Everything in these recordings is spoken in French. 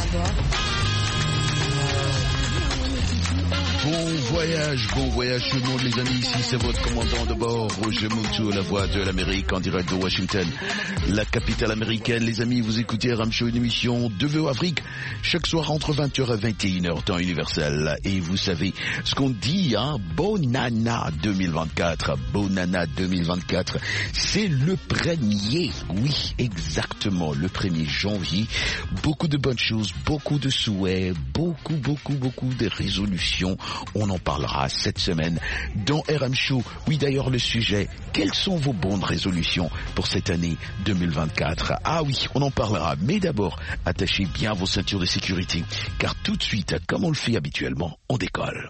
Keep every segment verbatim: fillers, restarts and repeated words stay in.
Bon voyage, bon voyage tout le monde les amis, ici c'est votre commandant de bord, Roger Moutou, la voix de l'Amérique en direct de Washington, la capitale américaine. Les amis, vous écoutez R M Show, une émission de V O Afrique, chaque soir entre vingt heures et vingt et une heures, temps universel. Et vous savez ce qu'on dit, hein, Bonana deux mille vingt-quatre, Bonana deux mille vingt-quatre, c'est le premier, oui, exactement, le premier janvier. Beaucoup de bonnes choses, beaucoup de souhaits, beaucoup, beaucoup, beaucoup de résolutions. On en parlera cette semaine dans R M Show. Oui, d'ailleurs, le sujet, quelles sont vos bonnes résolutions pour cette année deux mille vingt-quatre? Ah oui, on en parlera. Mais d'abord, attachez bien vos ceintures de sécurité, car tout de suite, comme on le fait habituellement, on décolle.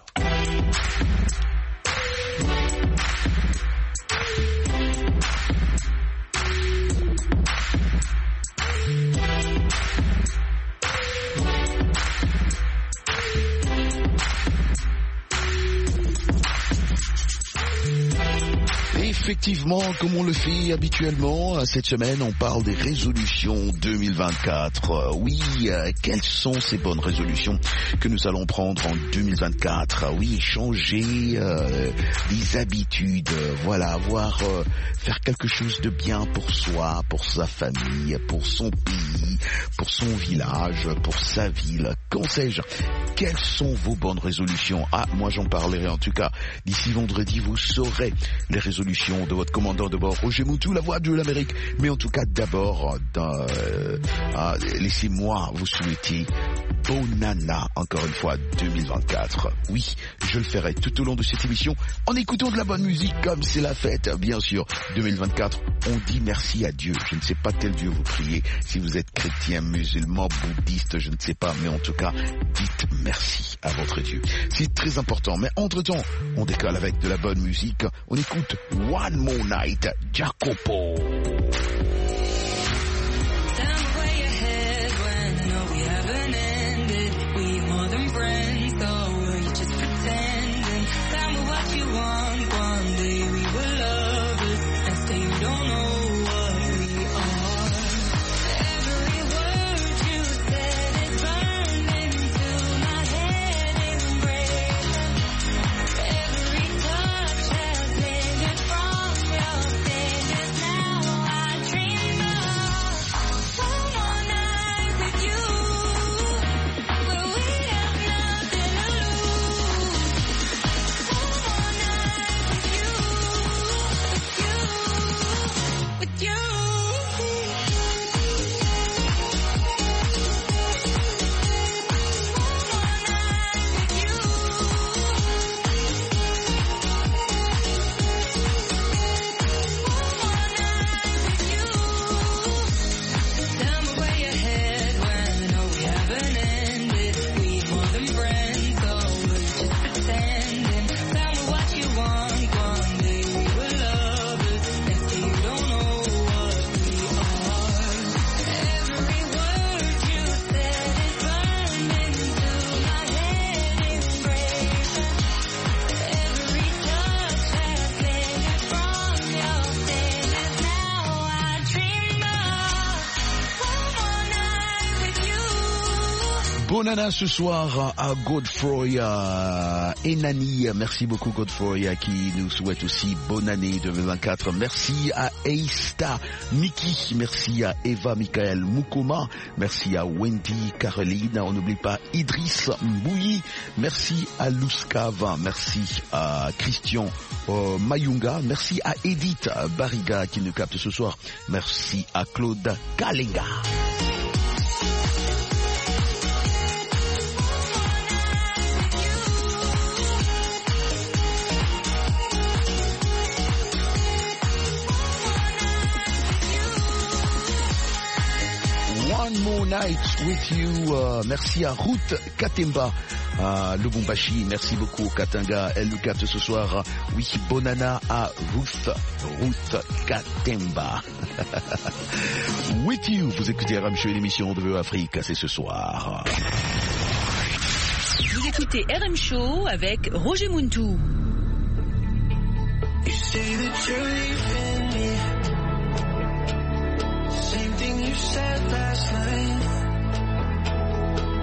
Effectivement, comme on le fait habituellement, cette semaine, on parle des résolutions deux mille vingt-quatre. Oui, euh, quelles sont ces bonnes résolutions que nous allons prendre en deux mille vingt-quatre? Oui, changer euh, des habitudes, voilà, avoir, euh, faire quelque chose de bien pour soi, pour sa famille, pour son pays, pour son village, pour sa ville. Qu'en sais-je? Quelles sont vos bonnes résolutions? Ah, moi j'en parlerai en tout cas. D'ici vendredi, vous saurez les résolutions de votre commandant de bord, Roger Moutou, la voix de l'Amérique. Mais en tout cas, d'abord, euh, euh, laissez-moi vous souhaiter Bonana, encore une fois, deux mille vingt-quatre. Oui, je le ferai tout au long de cette émission en écoutant de la bonne musique, comme c'est la fête, bien sûr. deux mille vingt-quatre, on dit merci à Dieu. Je ne sais pas quel Dieu vous priez. Si vous êtes chrétien, musulman, bouddhiste, je ne sais pas. Mais en tout cas, dites merci à votre Dieu. C'est très important. Mais entre-temps, on décolle avec de la bonne musique. On écoute One More Night, Jacopo. Bonana ce soir à Godfrey euh, Enani. Merci beaucoup Godfrey qui nous souhaite aussi bonne année deux mille vingt-quatre. Merci à Eista Miki. Merci à Eva Michael Mukoma. Merci à Wendy Caroline. On n'oublie pas Idriss Mbouyi. Merci à Luskava. Merci à Christian euh, Mayunga. Merci à Edith Bariga qui nous capte ce soir. Merci à Claude Kalenga. One More Night with You. Uh, merci à Ruth Katemba, à Lubumbashi. Merci beaucoup Katanga. Elle nous capte ce soir. Oui, Bonana à Ruth, Ruth Katemba. With You. Vous écoutez R M Show, l'émission de V O Afrique. C'est ce soir. Vous écoutez R M Show avec Roger Moutou. You say that you're leaving me. Same thing you said last night.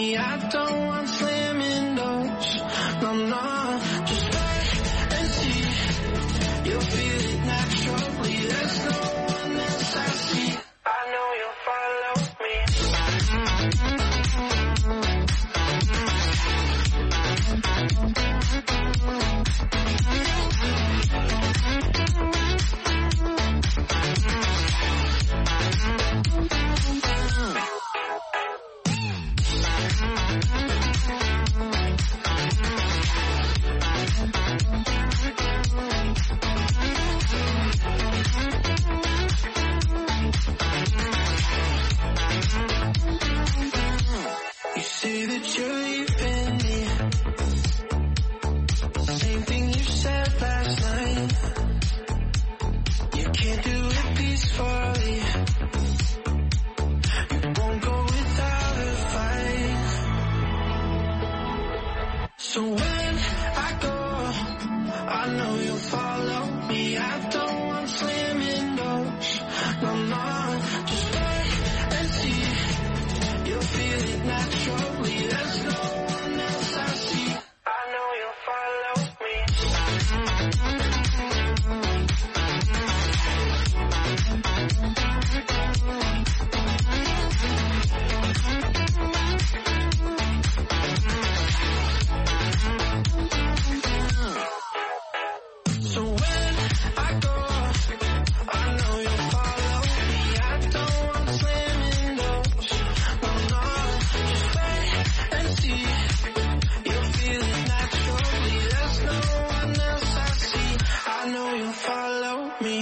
me. I don't want slamming doors. No, no, just wait and see. You'll feel it naturally. There's no one else I see. I know you'll follow me. You say that you're leaving me. Same thing you said last night. You can't do it peacefully. You won't go without a fight. So when I go, I know you'll follow me. I don't want slamming doors. No, no, just wait and see. You'll feel it naturally. There's no one else I see. I know you'll follow me. So when I go, I know you'll follow me. I don't want slamming doors. No, no, just wait and see. You'll feel it naturally. There's no one else I see. I know you'll follow me.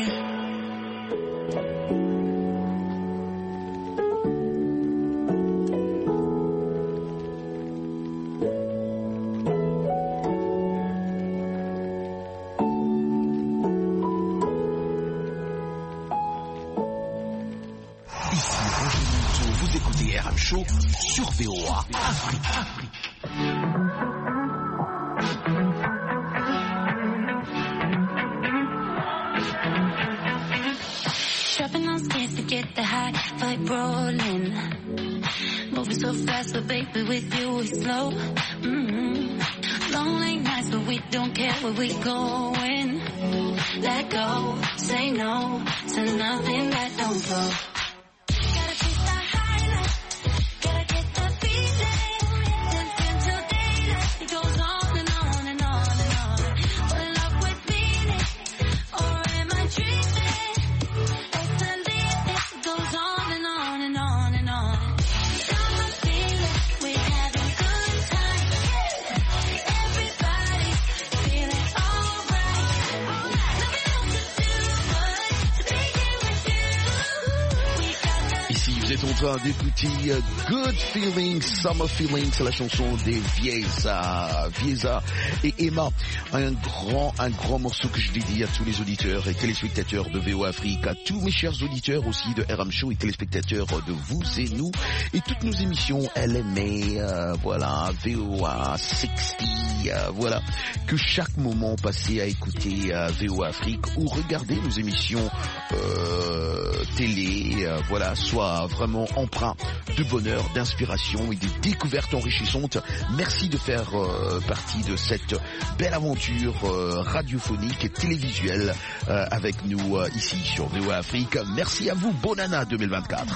Ici Roger Monteau, vous écoutez R M Show sur V O A Afrique. Dropping on skates to get the high vibe rolling. Moving so fast, but baby, with you we slow. Mm-hmm. Long late nights, but we don't care where we going. Let go, say no to nothing that don't flow. Gotta chase that high life, gotta get that feeling. Dancing till daylight, it goes on and on and on and on. Pull up with meaning, or am I dreaming? It's a lead, it goes on and on and on and on. Summer feeling, we're having good time. Everybody feeling alright. Nothing else to do but to be here with you. We got that. Ici, vous êtes en train d'écouter euh, Good Feeling, Summer Feeling, c'est la chanson des Vieza, Vieza et Emma. Un grand, un grand morceau que je dédie à tous les auditeurs et téléspectateurs de V O A Afrique, à tous mes chers auditeurs aussi de R M Show et téléspectateurs de Vous et Nous et toutes nos émissions L M A, euh, voilà, V O A soixante, euh, voilà, que chaque moment passé à écouter euh, V O A Afrique ou regarder nos émissions euh, télé, euh, voilà, soit vraiment empreint de bonheur, d'inspiration et des découvertes enrichissantes. Merci de faire euh, partie de cette belle aventure euh, radiophonique et télévisuelle euh, avec nous euh, ici sur V O A Afrique. Merci à vous, bonne année deux mille vingt-quatre.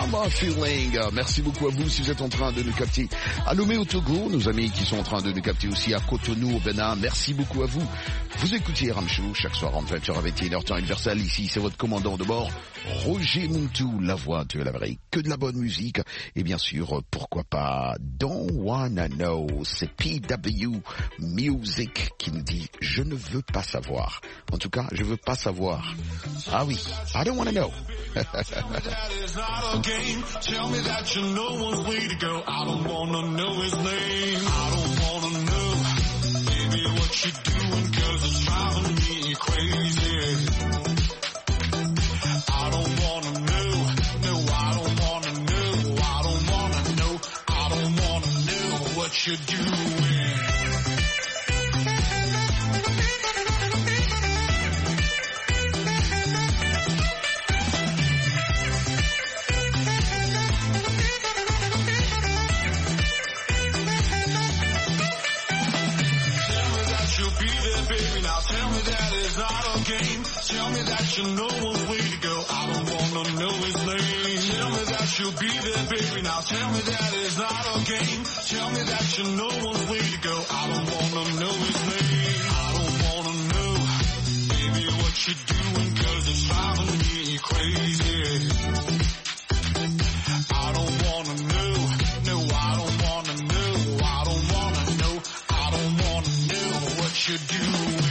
My Feeling. Merci beaucoup à vous si vous êtes en train de nous capter à Lomé au Togo, nos amis qui sont en train de nous capter aussi à Cotonou au Bénin. Merci beaucoup à vous. Vous écoutez R M Show chaque soir en vingt heures à vingt et une heures temps universel. Ici, c'est votre commandant de bord, Roger Muntu, la voix de l'Amérique. Que de la bonne musique. Et bien sûr, pourquoi pas Don't Wanna Know. C'est P W Music qui nous dit « Je ne veux pas savoir ». En tout cas, je veux pas savoir. Ah oui, I don't wanna know. Tell me that you know one way to go. I don't wanna know his name. I don't wanna know, baby, what you're doing, cause it's driving me crazy. I don't wanna know, no, I don't wanna know, I don't wanna know, I don't wanna know what you're doing. Tell me that you know one way to go. I don't wanna know his name. Tell me that you'll be there, baby. Now tell me that it's not a game. Tell me that you know one way to go. I don't wanna know his name. I don't wanna know, baby, what you're doing, cause it's driving me crazy. I don't wanna know, no, I don't wanna know, I don't wanna know, I don't wanna know what you're doing.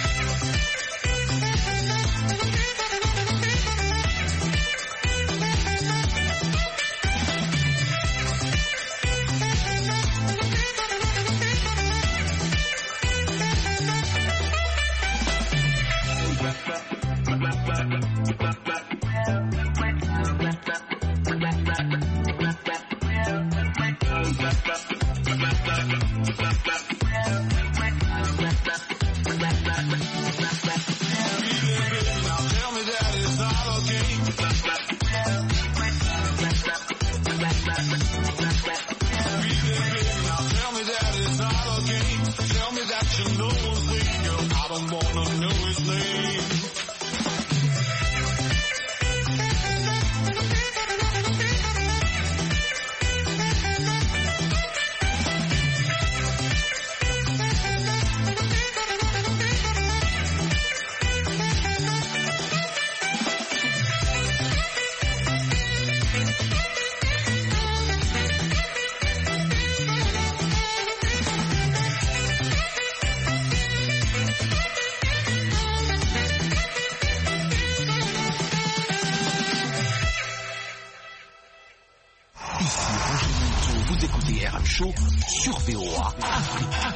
Sur V O A Afrique.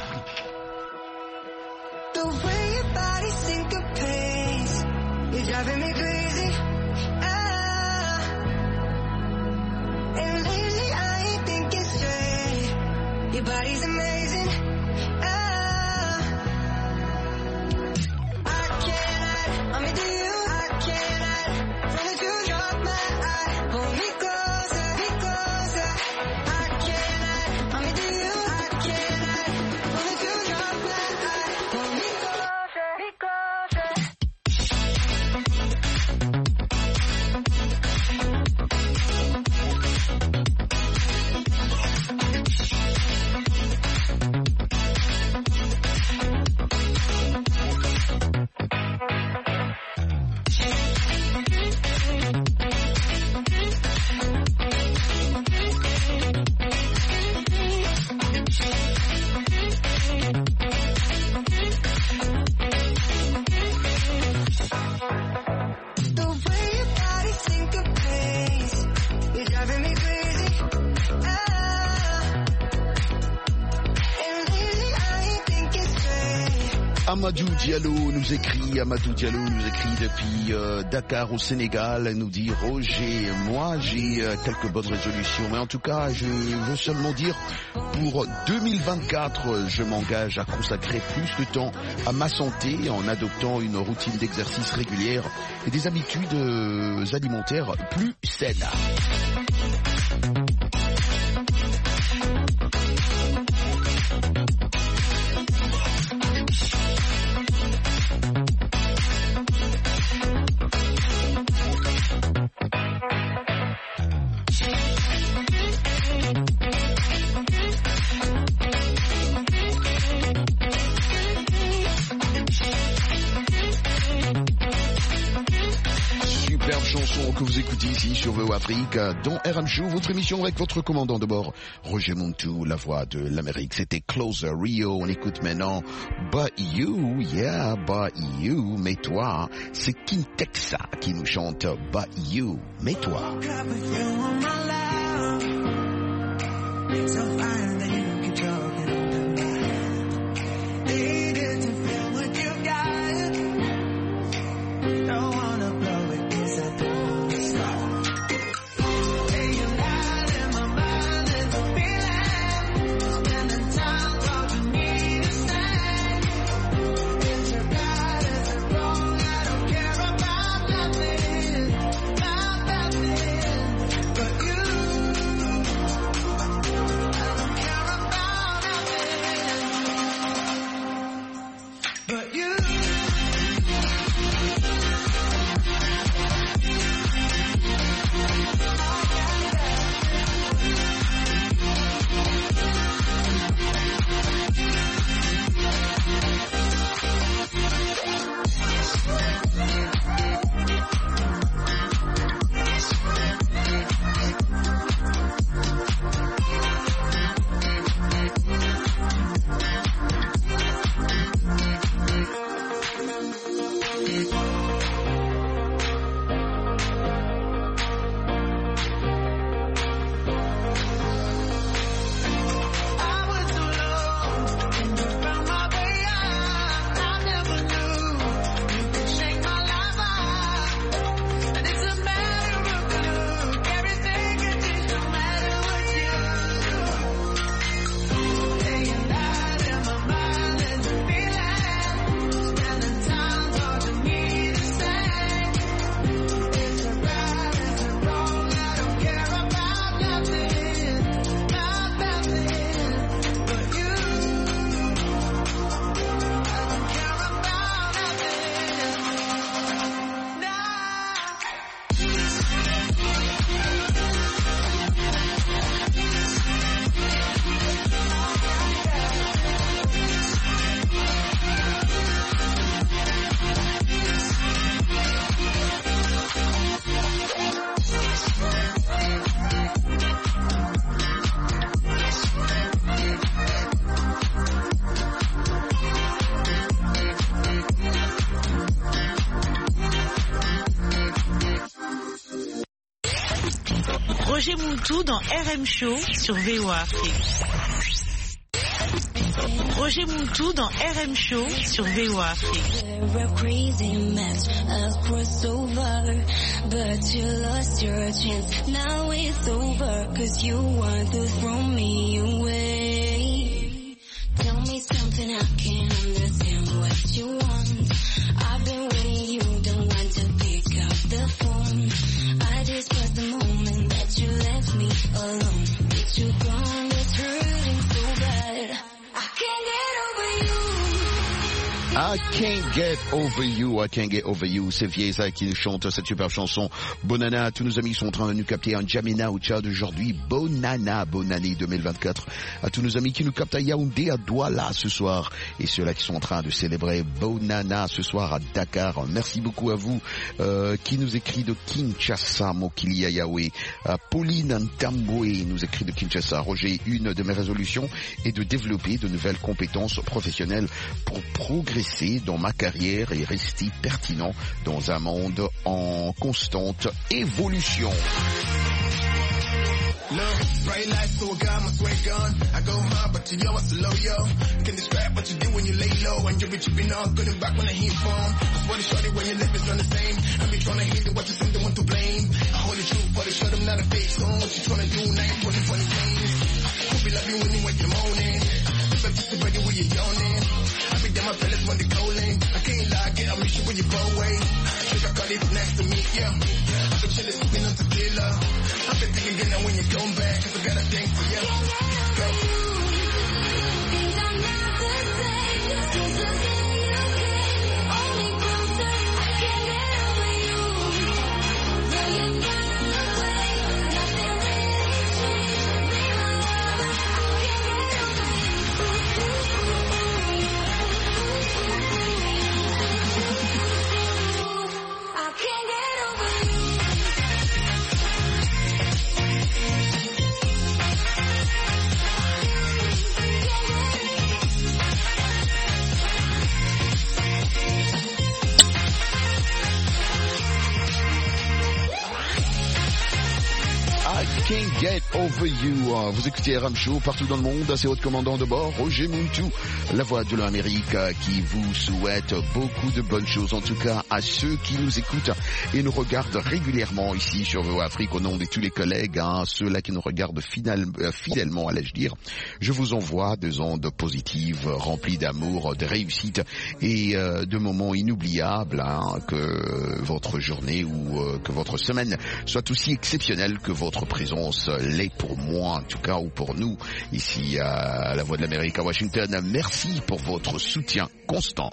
The way your body syncopates, you're driving me crazy. Ah, and lately I ain't thinking straight. Your body's amazing. Ah, I can't hide, I'm into you. I can't hide from the truth. You're my eye, hold me closer, be closer. I can't hide, I'm into you. I can't hide from the truth. You're my eye, hold me closer, be closer. The way your body syncopates, you're driving me crazy. Ah, and lately I ain't thinking straight. Amadou Diallo nous écrit, Amadou Diallo nous écrit depuis euh, Dakar au Sénégal, elle nous dit Roger, moi j'ai euh, quelques bonnes résolutions, mais en tout cas je veux seulement dire pour deux mille vingt-quatre, je m'engage à consacrer plus de temps à ma santé en adoptant une routine d'exercice régulière et des habitudes euh, alimentaires plus saines. son que vous écoutez ici sur V O Afrique, dans R M Show, votre émission avec votre commandant de bord, Roger Muntu, la voix de l'Amérique. C'était Closer Rio. On écoute maintenant But You, yeah, But You, mais toi, c'est King Texa qui nous chante But You, mais toi. Roger Muntu dans R M Show sur V O Afrique. Roger Muntu dans R M Show sur V O Afrique. We're a crazy mess, a crossover, but you lost your chance. Now it's over, cause you want to throw me away. Tell me something I can't understand what you want. I've been waiting, you don't want to pick up the phone. I just was the moment that you left me alone. With you gone, it's hurting so bad. I can't get over you. I can't get over you, I can't get over you. C'est Viesa qui nous chante cette super chanson. Bonana, tous nos amis sont en train de nous capter en Djamena au Tchad aujourd'hui. Bonana, bonne année deux mille vingt-quatre. À tous nos amis qui nous captent à Yaoundé, à Douala ce soir. Et ceux-là qui sont en train de célébrer Bonana ce soir à Dakar. Merci beaucoup à vous euh, qui nous écrit de Kinshasa, Mokilia Yahweh. Euh, Pauline Ntamboué nous écrit de Kinshasa. Roger, une de mes résolutions est de développer de nouvelles compétences professionnelles pour progresser dans ma carrière et rester pertinent dans un monde en constante évolution. Look, bright lights to a guy, my sweat gun. I go hard, but to yo, I slow yo. Can describe what you do when you lay low. And you be tripping on, good and back when I heat phone. I swear to shorty when your lip is on the same. I be trying to hate it, what you think they want to blame. I hold the truth, but they shut them not a fake song. What you trying to do, now you're putting funny games. Could be like you when you wake your moaning. But just the ready when you're yawning. I be down my fellas when they're calling. I can't lie, get a mission when you go away. Think I got it next to me, yeah. I been chillin', sipping on tequila. I've been thinking again now when you come back, cause I got a thing for you. Go. Things are not the same since the day you came. Hold me closer, I can't get over you. Though you've gone away, nothing really changed. Be my love, I can't get over you. I can't get over you. Can't Get Over You. Vous écoutez R M Show partout dans le monde. C'est votre commandant de bord, Roger Muntu, la voix de l'Amérique, qui vous souhaite beaucoup de bonnes choses. En tout cas, à ceux qui nous écoutent et nous regardent régulièrement ici sur V O A Afrique, au nom de tous les collègues, hein, ceux-là qui nous regardent fidèle, euh, fidèlement, allais-je dire, je vous envoie des ondes positives, remplies d'amour, de réussite et euh, de moments inoubliables, hein, que votre journée ou euh, que votre semaine soit aussi exceptionnelle que votre présence l'est pour moi, en tout cas, ou pour nous, ici à la Voix de l'Amérique à Washington. Merci pour votre soutien constant.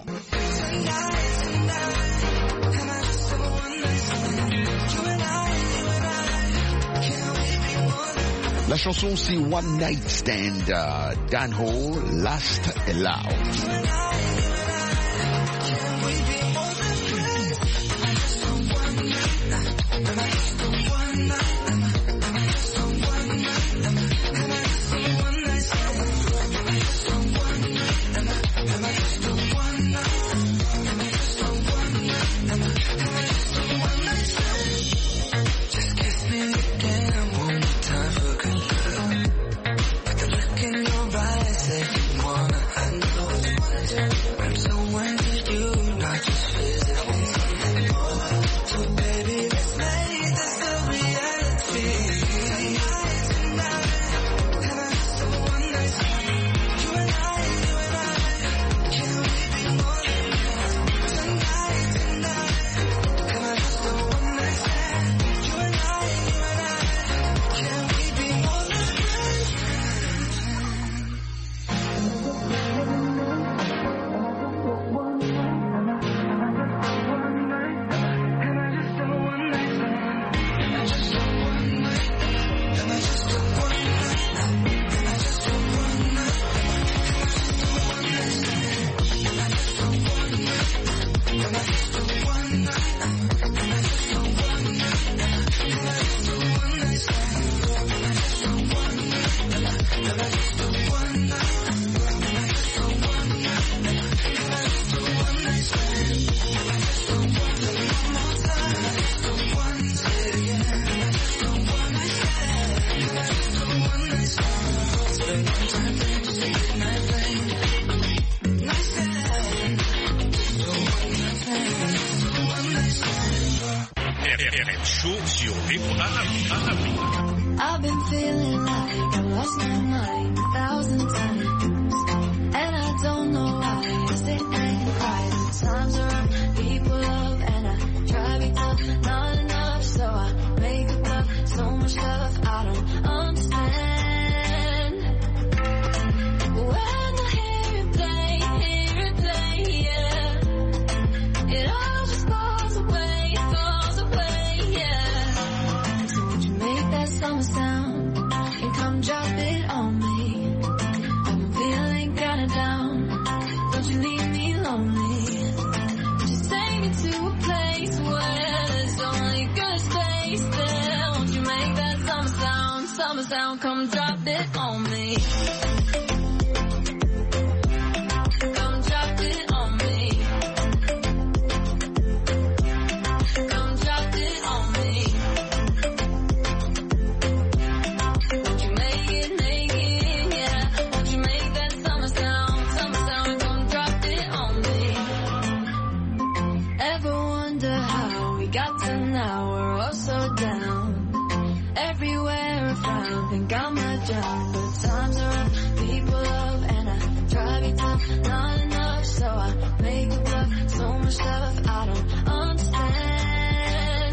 La chanson, c'est One Night Stand, uh, Dan Hall, Last Allowed. I've been feeling like I lost my mind a thousand times, and I don't know why. I sit and cry. Times are up, people love, and I try to be tough, not enough, so I make up love. So much stuff I don't understand. When I hear it play, hear it play, yeah, it all just falls away, falls away, yeah. So would you make that summer sound and come drop it on me? I've been feeling kinda down, don't you leave me lonely. Just take me to a place where there's only good space there. Won't you make that summer sound, summer sound, come drop it on me. Come drop it on me. Come drop it on me. Won't you make it, make it, yeah. Won't you make that summer sound, summer sound, come drop it on me. Ever wonder how we got to now? We're all so down. Everywhere I frown, think I might drown. But times are rough, people love, and I try to be tough, not enough, so I make a bluff. So much stuff I don't understand.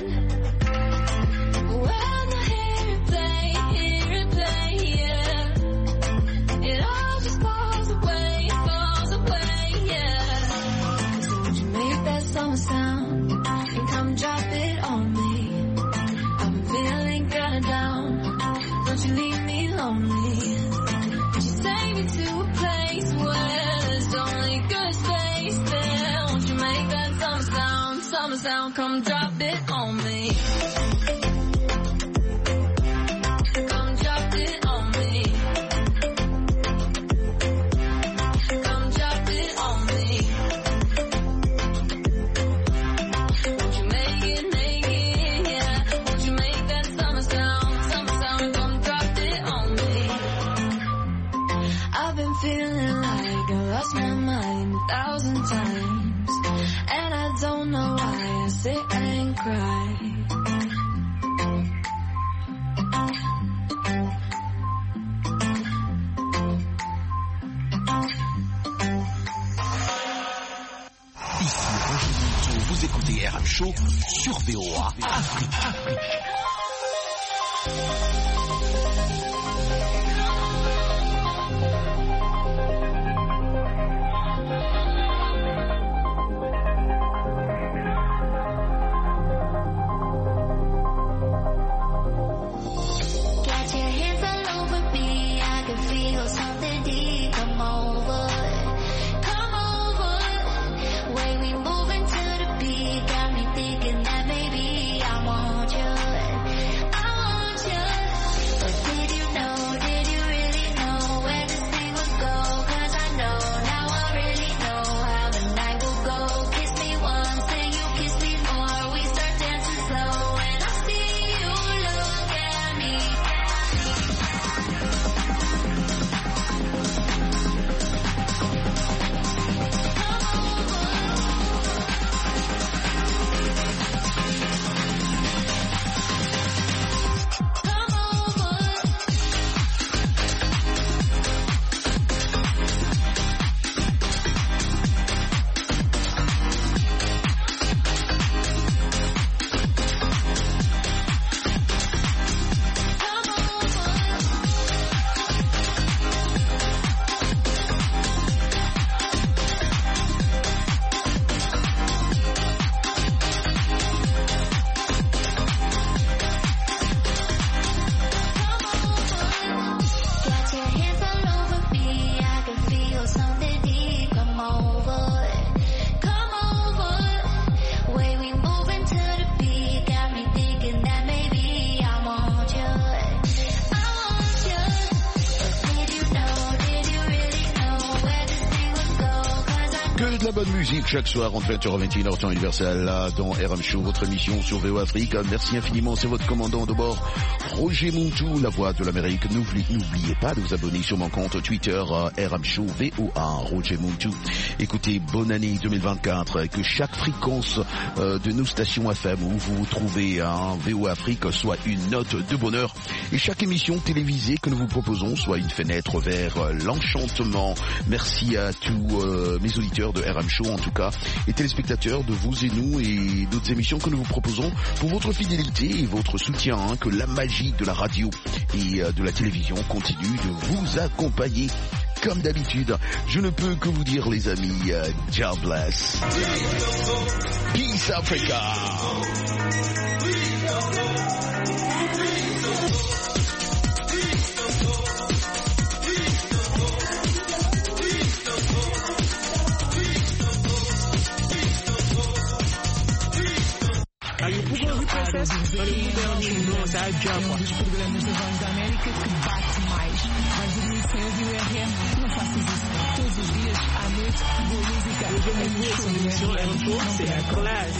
When I hear it play, hear it play, yeah, it all just falls away, falls away, yeah. So would you make that summer sound and come drop it on me? I've been feeling kinda down, don't you leave me lonely. Just take me to a place where there's only good space there. Won't you make that summer sound, summer sound, come drop it on me. Come drop it on me. Come drop it on me. Won't you make it, make it, yeah. Won't you make that summer sound, summer sound, come sit and cry. Ici Roger Mouton, vous écoutez R M Show sur V O A Afrique. Afrique. De la bonne musique chaque soir entre vingt heures et vingt et une heures temps universel là dans R M Show, votre émission sur V O Afrique. Merci infiniment, c'est votre commandant de bord Roger Moutou, la voix de l'Amérique. N'oubliez, n'oubliez pas de vous abonner sur mon compte Twitter R M Show V O A Roger Moutou. Écoutez, bonne année deux mille vingt-quatre, que chaque fréquence euh, de nos stations F M où vous vous trouvez à V O Afrique soit une note de bonheur et chaque émission télévisée que nous vous proposons soit une fenêtre vers euh, l'enchantement. Merci à tous euh, mes auditeurs de R M Show en tout cas et téléspectateurs de vous et nous et d'autres émissions que nous vous proposons pour votre fidélité et votre soutien, hein, que la magie de la radio et euh, de la télévision continue de vous accompagner comme d'habitude. Je ne peux que vous dire les amis, euh, God bless. Peace Africa. Um dos programas da Voz da América que bate mais. Vais dormir sem ouvir o R M? Não faças isso. Todos os dias, à noite, boa música. R M Show, c'est la classe.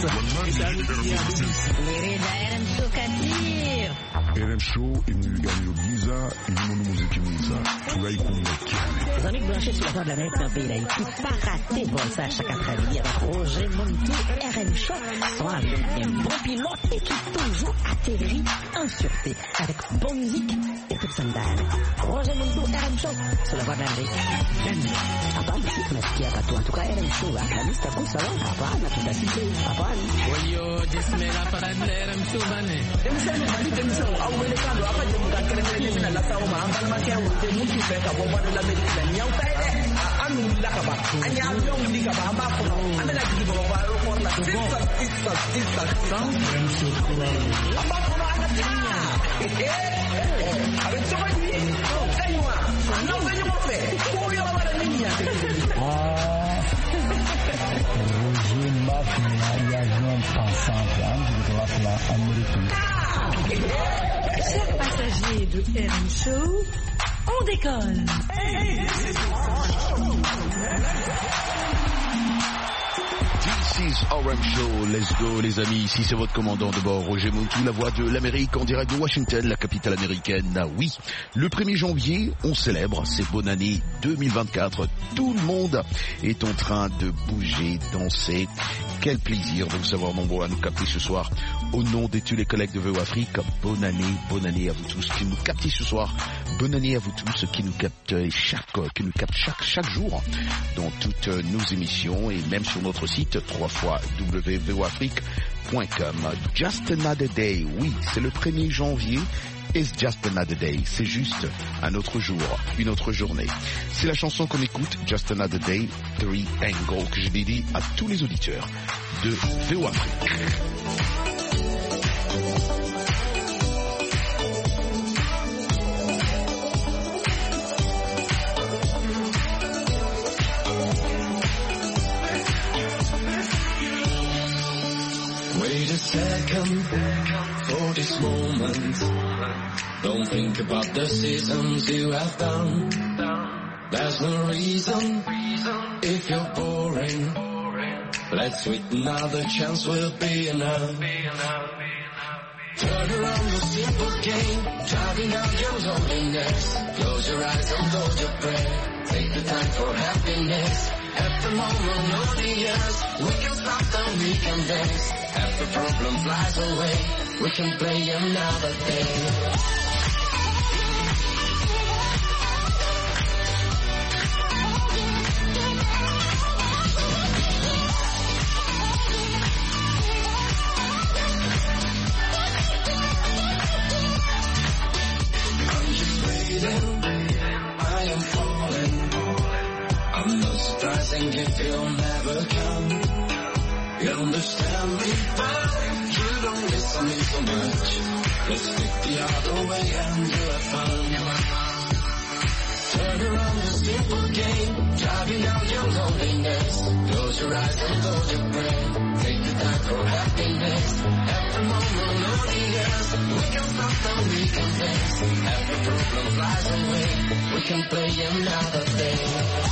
R M Show imulingani giza ilimono muziki mwiza tunaikumbatiane. Les amis branchés sur la Voix de l'Amérique dans le pays d'Haïti, pas rater bon ça chaque après-midi avec Roger Moutou, R M Show, sont avec un bon pilote et qui toujours atterrit en sûreté avec bonne musique et toute son dame. Roger Moutou, R M Show, sur la Voix de l'Amérique. Hapana, si tunasikia watu en tout cas R M Show, akamista kusa wao, hapana, tutasikia, hapana. Walio jismela para R M Show bane. Emsema mali emsema au welekano hapa jamu kakere mele na la sawa amba makia wote mutu feka bomba de la America nyau taide anu lakaba anya avion likaba amba ko amela kibo ba ro ko la sisa sisa sisa R M Show amba ko ana tinya eh avec ça va dire aywa non venez mo fe ko yo ba la niña ah Roger Maf voyagement pensant de la américaine. Chers passagers de R M Show, on décolle. This is R M Show, let's go les amis, ici c'est votre commandant de bord Roger Moutou, la voix de l'Amérique en direct de Washington, la capitale américaine. Ah oui, le premier janvier, on célèbre cette bonne année deux mille vingt-quatre, tout le monde est en train de bouger, danser. quel plaisir de vous savoir nombreux à nous capter ce soir. Au nom de tous les collègues de V O Afrique, bonne année, bonne année à vous tous qui nous captez ce soir. Bonne année à vous tous qui nous captent chaque, qui nous captent chaque, chaque jour dans toutes nos émissions et même sur notre site trois fois w v o afrique point com. Just Another Day, oui, c'est le premier janvier. It's just another day. C'est juste un autre jour, une autre journée. C'est la chanson qu'on écoute, Just Another Day, Three Angle, que je dédie à tous les auditeurs de V O Afrique. Wait a second for this moment. Don't think about the seasons you have done. There's no reason if you're boring. Let's with another chance will be enough. Turn around the simple game, driving out your loneliness. Close your eyes and hold your breath. Take the time for happiness. At the moment, no the years. We can stop and we can dance. Half the problem flies away. We can play another day. I am falling. I'm not surprising if you'll never come. You understand me, but you don't listen me so much. Let's take the other way and do have fun. Turn around the simple game, driving out your loneliness. Close your eyes and hold your breath. Take the time for happiness. At the moment, no the years. We can stop and we can dance. Every problem flies away. We can play another day.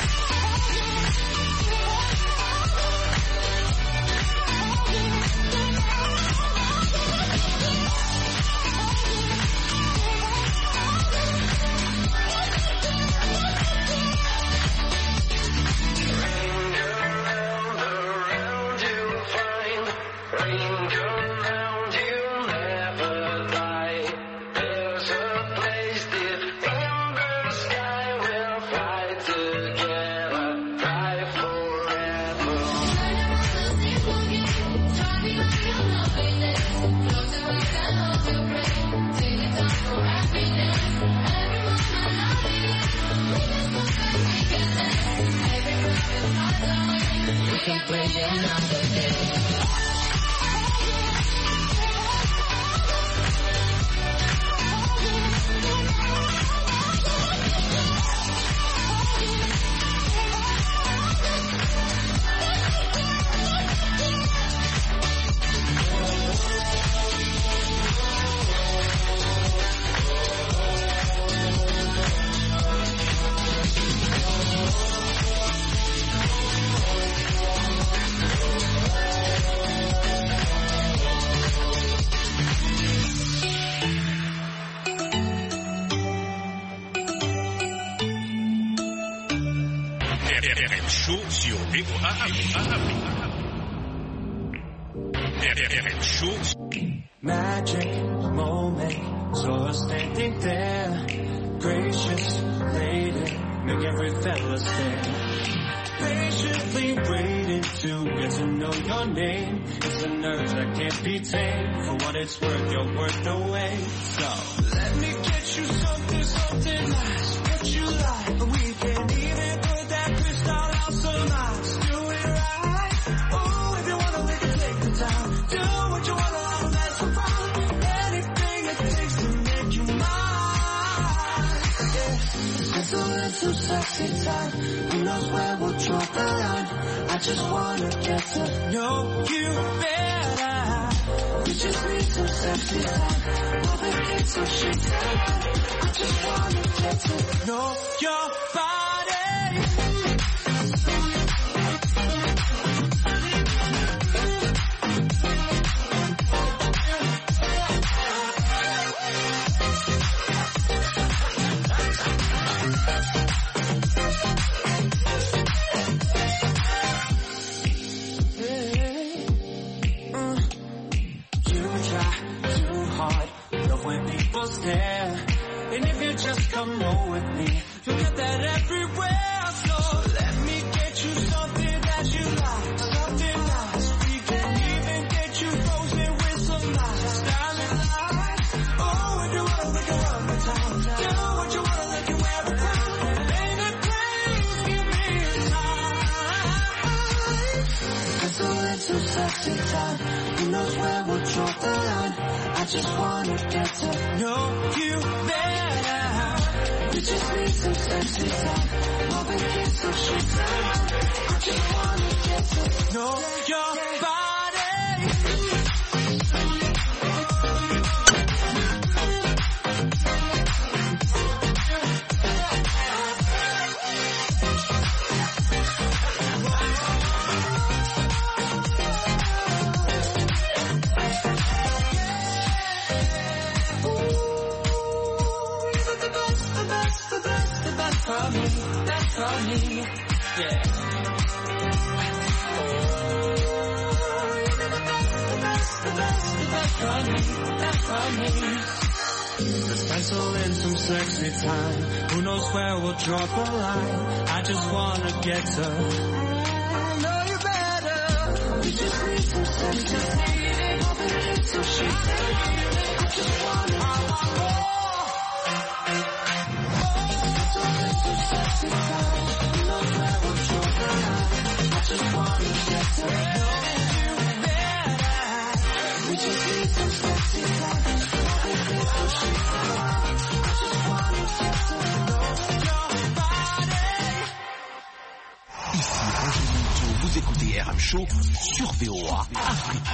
Magic moment, saw her standing there, gracious lady, make every fella stare. Patiently waiting to get to know your name. It's an urge that can't be tamed. For what it's worth, you're worth the wait. So let me get you something, something nice. What you like, we can even put that crystal out some nights. Do it right. Oh, if you wanna, we can take the time. Do what you wanna, I'll let some fun. Anything it takes to make you mine. Yeah, it's a little sexy time. Who knows where we'll draw the line? I just wanna get to know you better. We just need some sexy time. Moving in some shit tonight. I just wanna get to know your body. Yeah. Cancel into sexy time. Who knows where we'll draw the line? I just wanna get to know you better. We just need some sexy time. Love and kiss some shit around. I just wanna get to know your body. For me, that's for me, yeah. Oh, you're the best, the best, the best, the best for me, that's for me. Let's pencil in some sexy time. Who knows where we'll draw the line? I just wanna get to know you better. We just need some sexy time. Nothing needs some shit. I just wanna get to sexy time, you know where we'll draw the line. I just wanna get to know you better. We just need some sexy time. Nothing feels so shit around. I just wanna get to know your body. Ici Roger Monteau, vous écoutez R M Show sur V O A Afrique.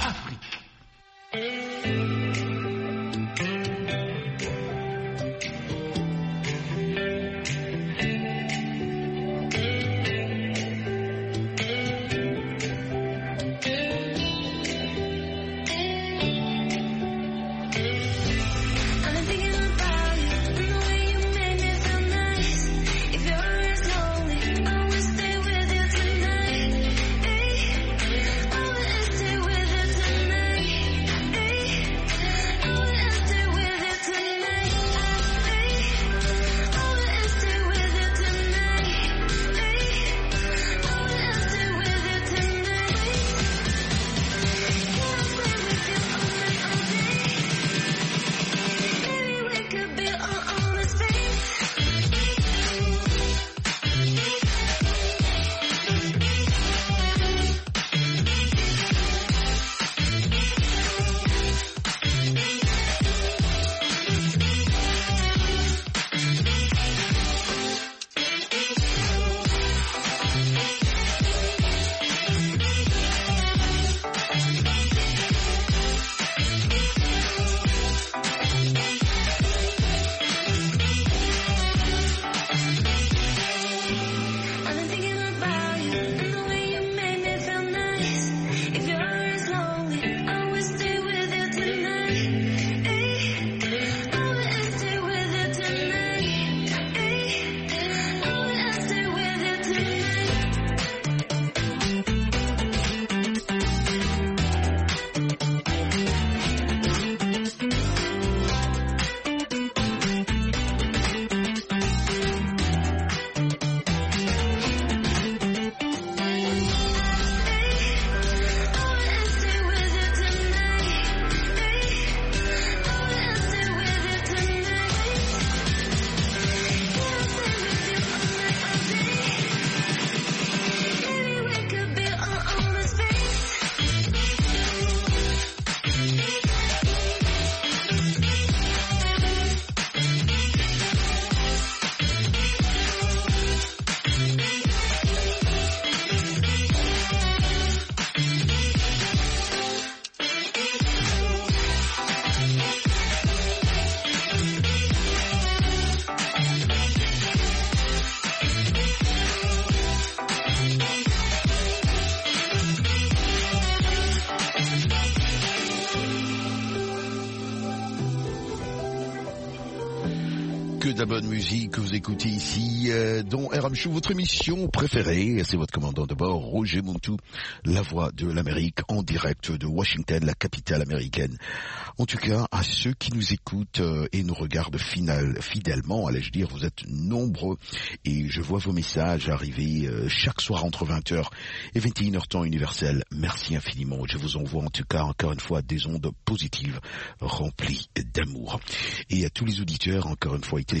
Que de la bonne musique que vous écoutez ici euh, dans R M Show, votre émission préférée. C'est votre commandant de bord, Roger Monteau, la voix de l'Amérique en direct de Washington, la capitale américaine. En tout cas, à ceux qui nous écoutent euh, et nous regardent final, fidèlement, allais-je dire, vous êtes nombreux et je vois vos messages arriver euh, chaque soir entre vingt heures et vingt et une heures temps universel. Merci infiniment. Je vous envoie en tout cas encore une fois des ondes positives remplies d'amour. Et à tous les auditeurs, encore une fois, et téléspectateurs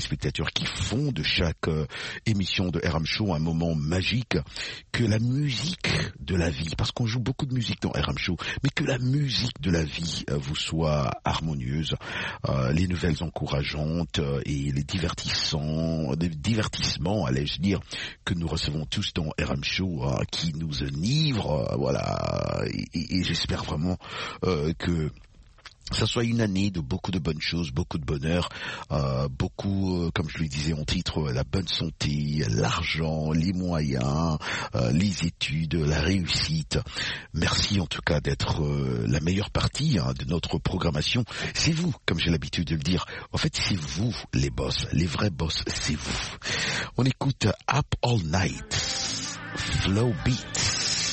téléspectateurs qui font de chaque euh, émission de R M Show un moment magique, que la musique de la vie, parce qu'on joue beaucoup de musique dans R M Show, mais que la musique de la vie euh, vous soit harmonieuse, euh, les nouvelles encourageantes euh, et les divertissants, les divertissements, allais-je dire, que nous recevons tous dans R M Show, euh, qui nous enivrent, euh, voilà, et, et, et j'espère vraiment euh, que ça soit une année de beaucoup de bonnes choses, beaucoup de bonheur, euh, beaucoup, euh, comme je le disais en titre, la bonne santé, l'argent, les moyens, euh, les études, la réussite. Merci en tout cas d'être euh, la meilleure partie hein, de notre programmation. C'est vous, comme j'ai l'habitude de le dire. En fait, c'est vous les boss, les vrais boss, c'est vous. On écoute Up All Night, Flow Beats.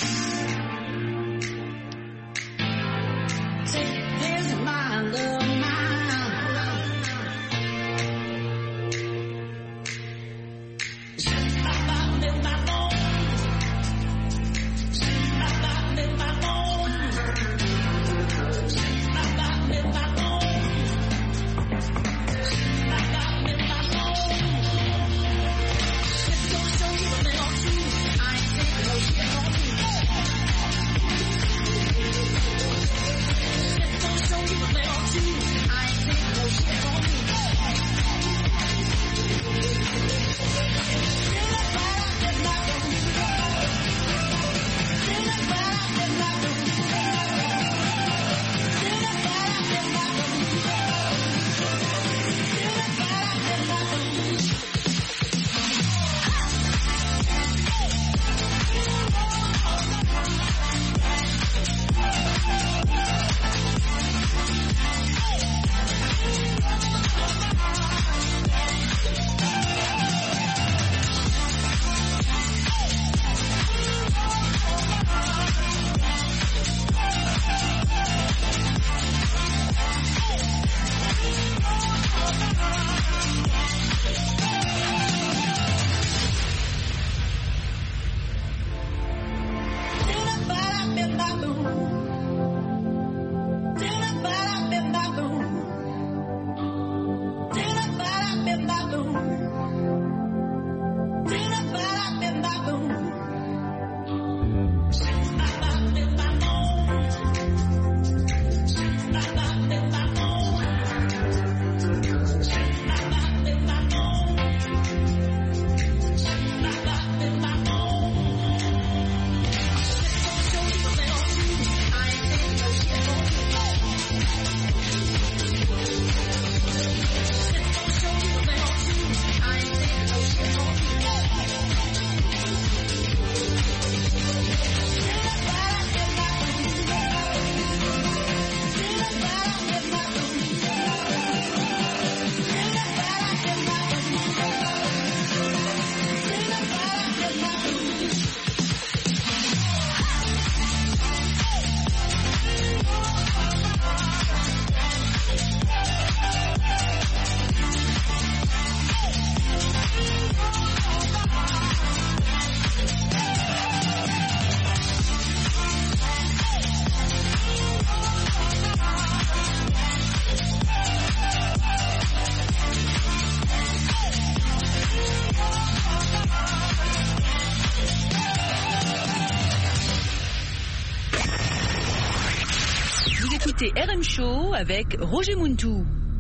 écoutez R M Show avec Roger Muntou.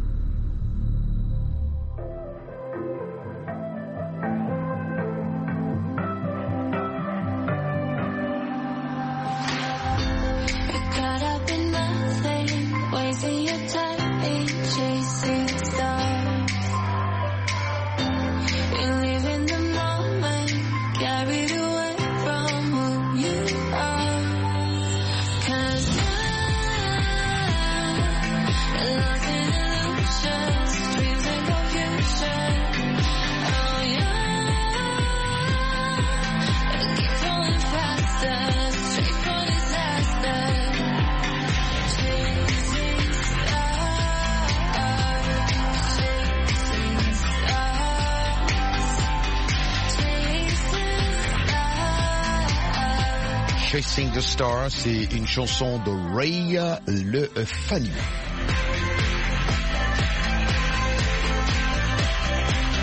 Chasing the Star, c'est une chanson de Ray Le Fanny.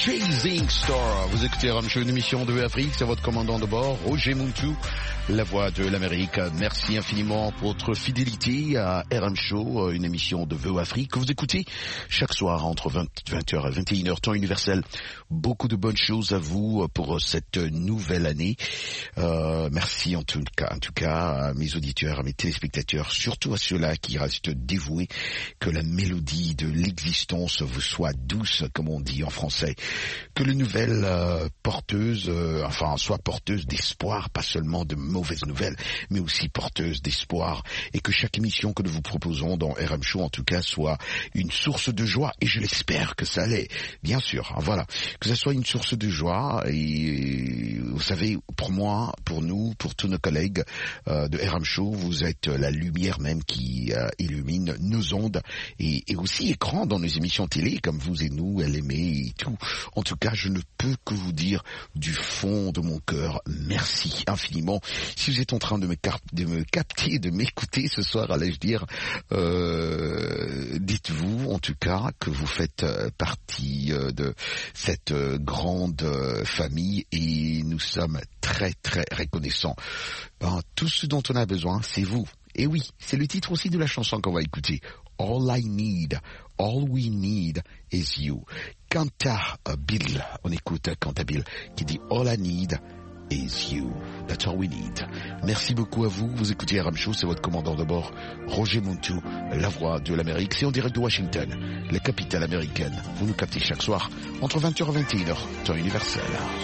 Chasing Star. Vous écoutez R M Show, une émission de Afrique. C'est votre commandant de bord, Roger Muntu, la voix de l'Amérique. Merci infiniment pour votre fidélité à R M Show, une émission de V O Afrique que vous écoutez chaque soir entre vingt heures et vingt et une heures, temps universel. Beaucoup de bonnes choses à vous pour cette nouvelle année. Euh, merci en tout cas, en tout cas à mes auditeurs, à mes téléspectateurs, surtout à ceux-là qui restent dévoués. Que la mélodie de l'existence vous soit douce, comme on dit en français. Que les nouvelles euh, porteuses, euh, enfin, soient porteuses d'espoir, pas seulement de mauvaises nouvelles, mais aussi porteuses d'espoir. Et que chaque émission que nous vous proposons dans R M Show, en tout cas, soit une source de joie. Et je l'espère que ça l'est, bien sûr. Voilà. Que ça soit une source de joie. Et vous savez, pour moi, pour nous, pour tous nos collègues euh, de R M Show, vous êtes la lumière même qui euh, illumine nos ondes et, et aussi écran dans nos émissions télé, comme vous et nous, elle aimait et tout. En tout cas, je ne peux que vous dire du fond de mon cœur, merci infiniment. Si vous êtes en train de me, cap- de me capter, de m'écouter ce soir, allais-je dire, euh, dites-vous en tout cas que vous faites euh, partie euh, de cette euh, grande euh, famille et nous sommes très très reconnaissants. Ben, tout ce dont on a besoin, c'est vous. Et oui, c'est le titre aussi de la chanson qu'on va écouter. All I need, all we need is you. Cantabile, on écoute Cantabile qui dit All I need is you. That's all we need. Merci beaucoup à vous. Vous écoutez R M Show, c'est votre commandant de bord, Roger Muntu, la voix de l'Amérique. C'est en direct de Washington, la capitale américaine. Vous nous captez chaque soir entre vingt heures et vingt et une heures, temps universel.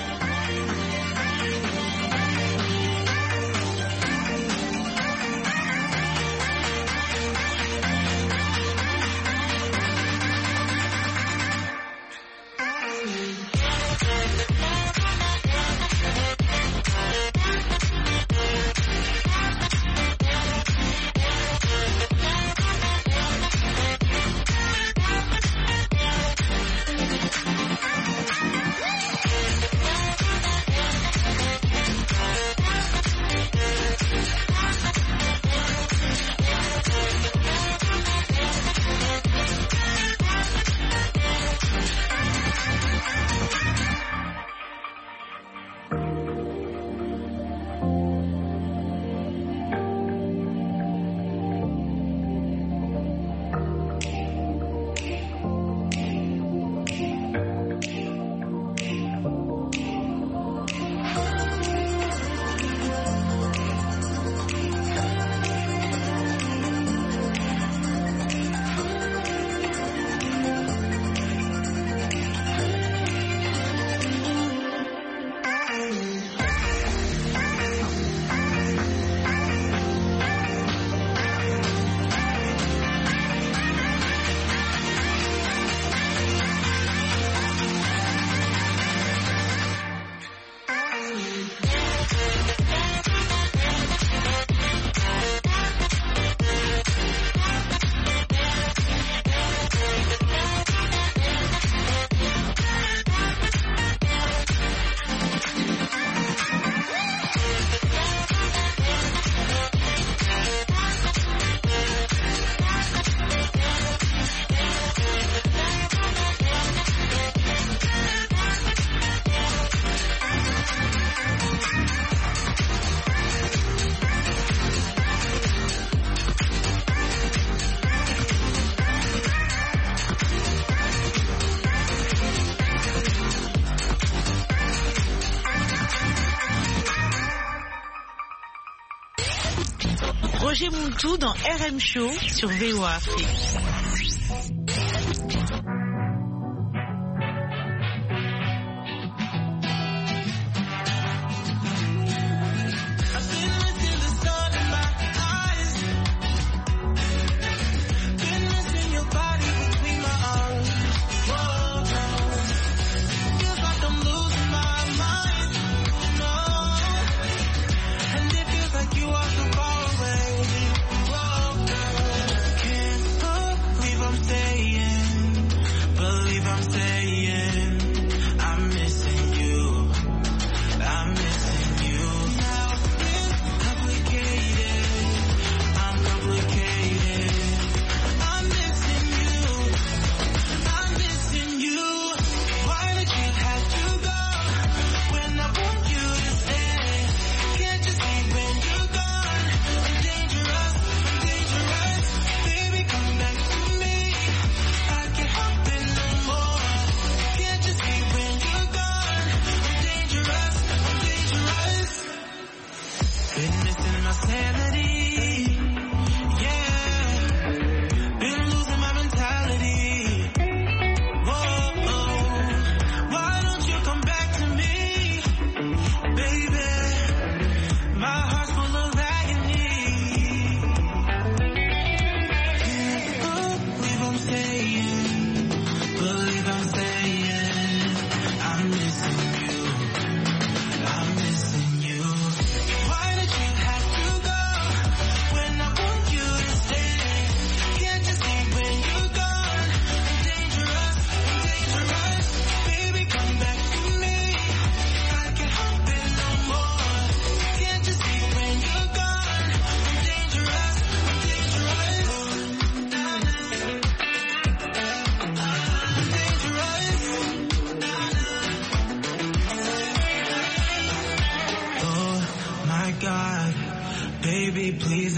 Roger Muntu dans R M Show sur V O Afrique. You are so far away. Whoa, can't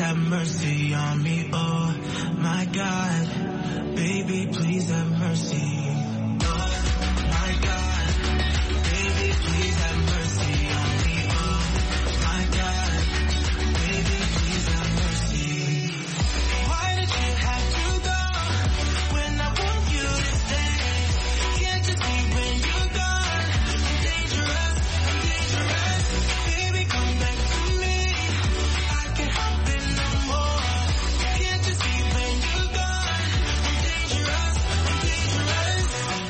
have mercy on me. Oh my God, baby, please have mercy. Oh my God, baby, please have mercy on me. Oh my God, baby, please have mercy. Why did you have to go when I want you to stay? Can't you see when you're gone? I'm dangerous, I'm dangerous. Baby, come back to me. I can't help it no more. Can't you see when you're gone? I'm dangerous, I'm dangerous.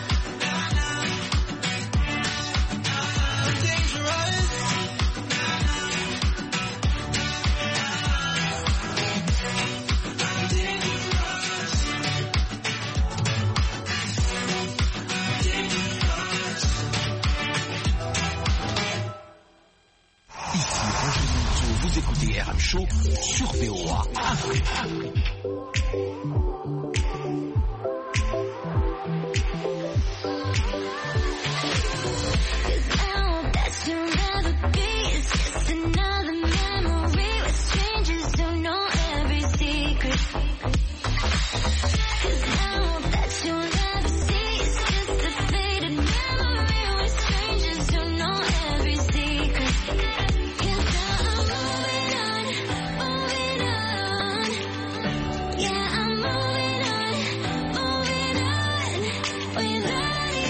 I'm dangerous. Ici Roger Monteau, vous écoutez R M Show sur V O A Afrique. Now that you'll never be, it's just another memory with strangers who know every secret. 'Cause now that you'll never see, it's just a faded memory with strangers who know every secret. 'Cause now I'm moving on, moving on. Yeah, I'm moving on, moving on without you.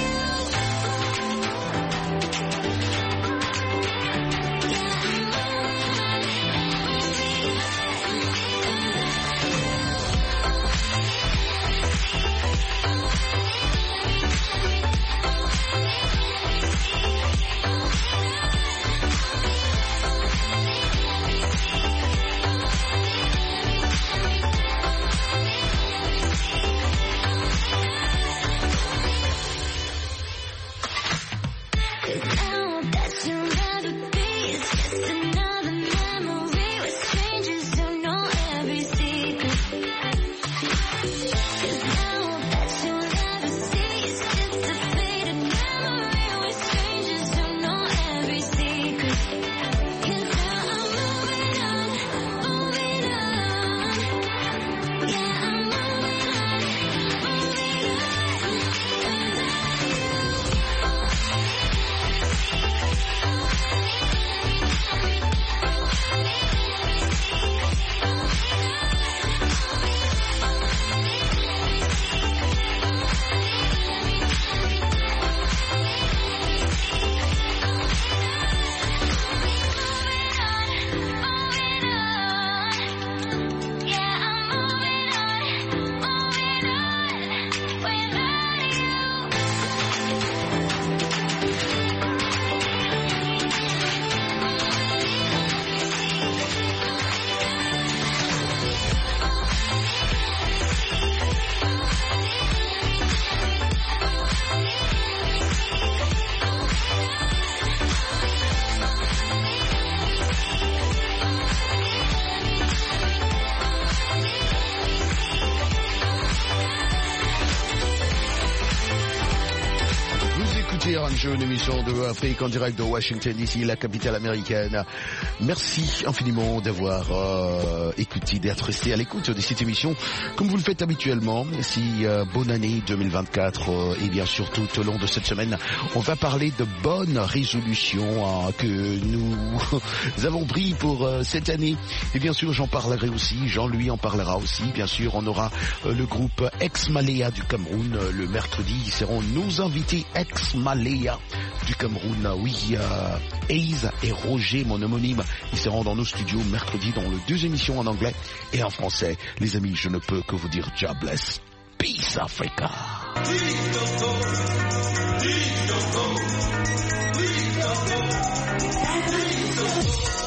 Now that you'll never be, it's just another memory with strangers who know every secret. 'Cause now that you'll never see, it's just a faded memory with strangers who know every secret. 'Cause now I'm moving on, moving on. Yeah, I'm moving on, moving R M Show, une émission de Afrique en direct de Washington D C, la capitale américaine. Merci infiniment d'avoir euh, écouté, d'être resté à l'écoute de cette émission, comme vous le faites habituellement. Si euh, bonne année deux mille vingt-quatre, euh, et bien sûr tout au long de cette semaine, on va parler de bonnes résolutions hein, que nous avons pris pour euh, cette année. Et bien sûr, j'en parlerai aussi, Jean-Louis en parlera aussi. Bien sûr, on aura euh, le groupe Ex-Malaya du Cameroun euh, le mercredi. Ils seront nos invités Ex-Malaya du Cameroun. Oui, euh, Aze et Roger, mon homonyme, ils seront dans nos studios mercredi dans les deux émissions en anglais et en français. Les amis, je ne peux que vous dire God bless. Peace Africa. Please don't go. Please don't go. Please don't go. Please don't go.